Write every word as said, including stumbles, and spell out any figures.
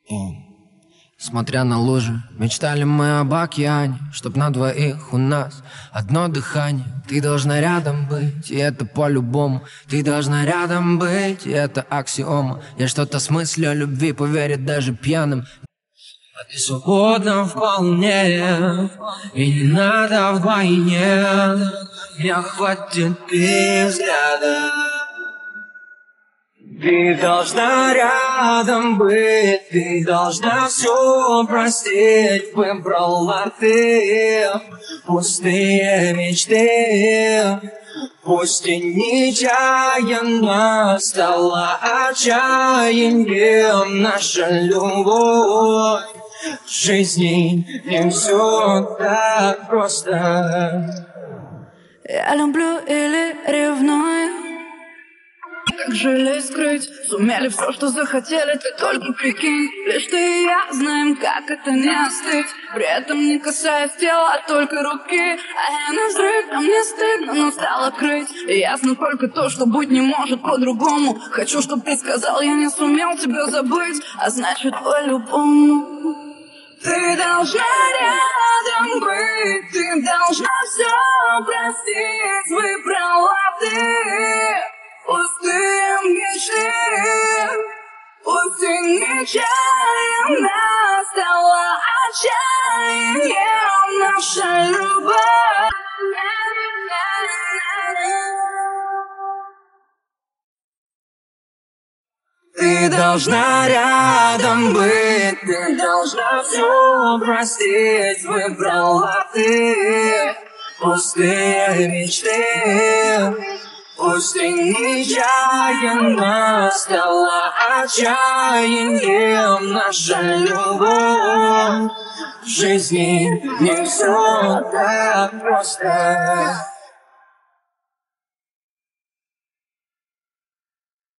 Смотря на лужи, мечтали мы об океане, чтоб на двоих у нас одно дыхание. Ты должна рядом быть, и это по-любому. Ты должна рядом быть, и это аксиома. Я что-то смыслю о любви, поверить даже пьяным. А ты свободна вполне, и не надо вдвойне. Меня хватит и взгляда. Ты должна рядом быть, ты должна все простить. Выбрала ты пустые мечты. Пусть и нечаянно стала отчаянием наша любовь. В жизни не все так просто. Я люблю или ревную. Как же скрыть? Сумели все, что захотели, ты только прикинь. Лишь ты и я знаем, как это не остыть. При этом не касаясь тела, а только руки. А я на взрыв, а мне стыдно, но стало крыть. И ясно только то, что быть не может по-другому. Хочу, чтоб ты сказал, я не сумел тебя забыть. А значит, по-любому ты должна рядом быть. Ты должна все простить. Выбрала ты пустые мечты. Пусть и нечаянно стала отчаянием наша любовь. Ты должна рядом быть, ты должна все простить. Выбрала ты пустые мечты. Пусть и нечаянно стала отчаянием наша любовь. В жизни не все так просто.